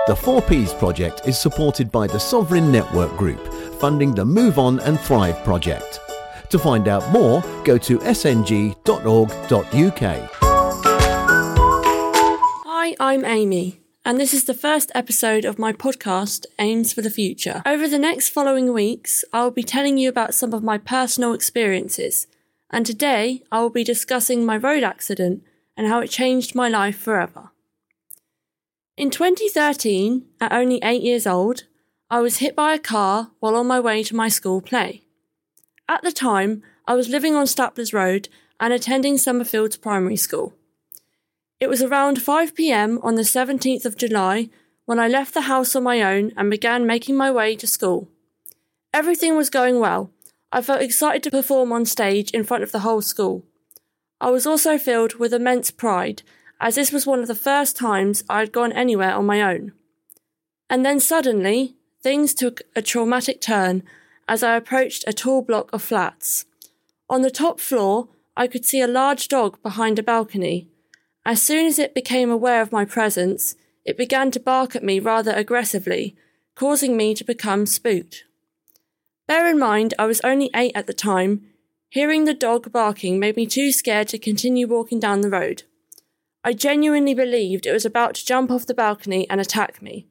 The 4Ps project is supported by the Sovereign Network Group, funding the Move On and Thrive project. To find out more, go to sng.org.uk. Hi, I'm Amy, and this is the first episode of my podcast, Aims for the Future. Over the next following weeks, I will be telling you about some of my personal experiences, and today I will be discussing my road accident and how it changed my life forever. In 2013, at only 8 years old, I was hit by a car while on my way to my school play. At the time, I was living on Staplers Road and attending Summerfields Primary School. It was around 5 p.m. on the 17th of July when I left the house on my own and began making my way to school. Everything was going well. I felt excited to perform on stage in front of the whole school. I was also filled with immense pride, as this was one of the first times I had gone anywhere on my own. And then suddenly, things took a traumatic turn as I approached a tall block of flats. On the top floor, I could see a large dog behind a balcony. As soon as it became aware of my presence, it began to bark at me rather aggressively, causing me to become spooked. Bear in mind, I was only 8 at the time. Hearing the dog barking made me too scared to continue walking down the road. I genuinely believed it was about to jump off the balcony and attack me.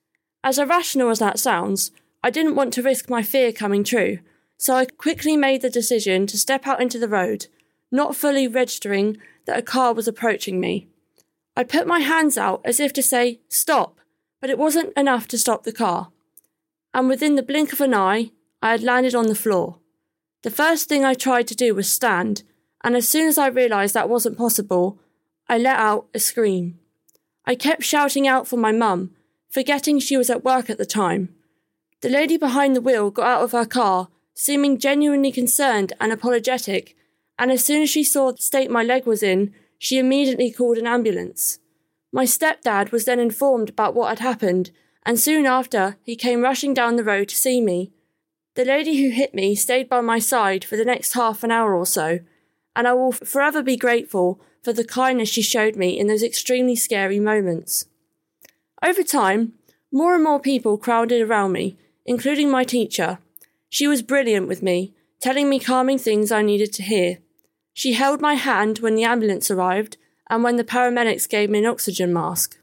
As irrational as that sounds, I didn't want to risk my fear coming true, so I quickly made the decision to step out into the road, not fully registering that a car was approaching me. I put my hands out as if to say, "Stop," but it wasn't enough to stop the car. And within the blink of an eye, I had landed on the floor. The first thing I tried to do was stand, and as soon as I realised that wasn't possible, I let out a scream. I kept shouting out for my mum, forgetting she was at work at the time. The lady behind the wheel got out of her car, seeming genuinely concerned and apologetic, and as soon as she saw the state my leg was in, she immediately called an ambulance. My stepdad was then informed about what had happened, and soon after he came rushing down the road to see me. The lady who hit me stayed by my side for the next half an hour or so, and I will forever be grateful for the kindness she showed me in those extremely scary moments. Over time, more and more people crowded around me, including my teacher. She was brilliant with me, telling me calming things I needed to hear. She held my hand when the ambulance arrived and when the paramedics gave me an oxygen mask.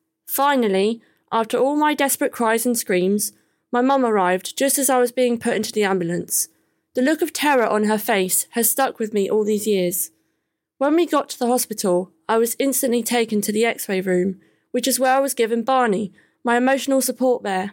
Finally, after all my desperate cries and screams, my mum arrived just as I was being put into the ambulance. The look of terror on her face has stuck with me all these years. When we got to the hospital, I was instantly taken to the X-ray room, which is where I was given Barney, my emotional support bear.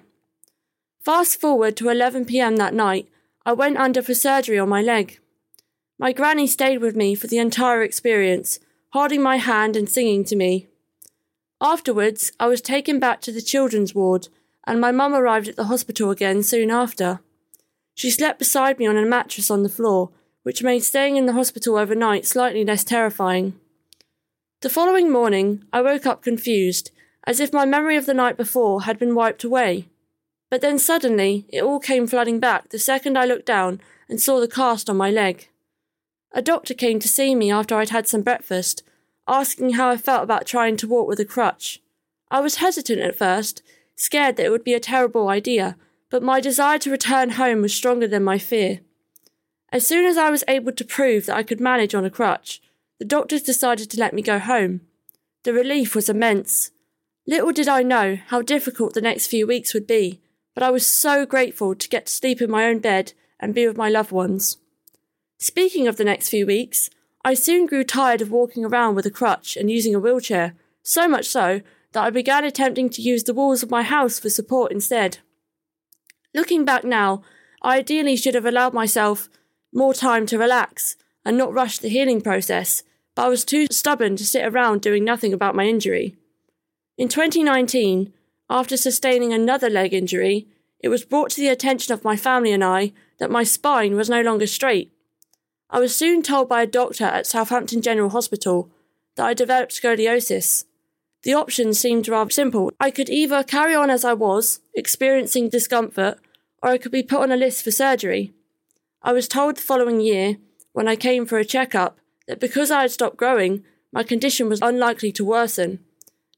Fast forward to 11 p.m. that night, I went under for surgery on my leg. My granny stayed with me for the entire experience, holding my hand and singing to me. Afterwards, I was taken back to the children's ward, and my mum arrived at the hospital again soon after. She slept beside me on a mattress on the floor, which made staying in the hospital overnight slightly less terrifying. The following morning, I woke up confused, as if my memory of the night before had been wiped away. But then suddenly, it all came flooding back the second I looked down and saw the cast on my leg. A doctor came to see me after I'd had some breakfast, asking how I felt about trying to walk with a crutch. I was hesitant at first, scared that it would be a terrible idea, but my desire to return home was stronger than my fear. As soon as I was able to prove that I could manage on a crutch, the doctors decided to let me go home. The relief was immense. Little did I know how difficult the next few weeks would be, but I was so grateful to get to sleep in my own bed and be with my loved ones. Speaking of the next few weeks, I soon grew tired of walking around with a crutch and using a wheelchair, so much so that I began attempting to use the walls of my house for support instead. Looking back now, I ideally should have allowed myself more time to relax and not rush the healing process, but I was too stubborn to sit around doing nothing about my injury. In 2019, after sustaining another leg injury, it was brought to the attention of my family and I that my spine was no longer straight. I was soon told by a doctor at Southampton General Hospital that I developed scoliosis. The options seemed rather simple. I could either carry on as I was, experiencing discomfort, or I could be put on a list for surgery. I was told the following year, when I came for a checkup, that because I had stopped growing, my condition was unlikely to worsen.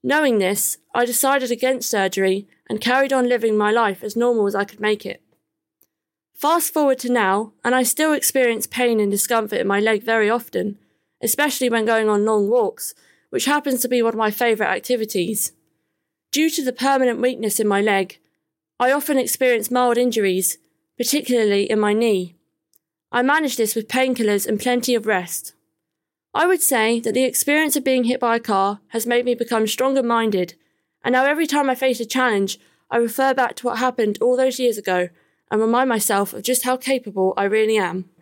Knowing this, I decided against surgery and carried on living my life as normal as I could make it. Fast forward to now, and I still experience pain and discomfort in my leg very often, especially when going on long walks, which happens to be one of my favourite activities. Due to the permanent weakness in my leg, I often experience mild injuries, particularly in my knee. I manage this with painkillers and plenty of rest. I would say that the experience of being hit by a car has made me become stronger-minded, and now every time I face a challenge, I refer back to what happened all those years ago and remind myself of just how capable I really am.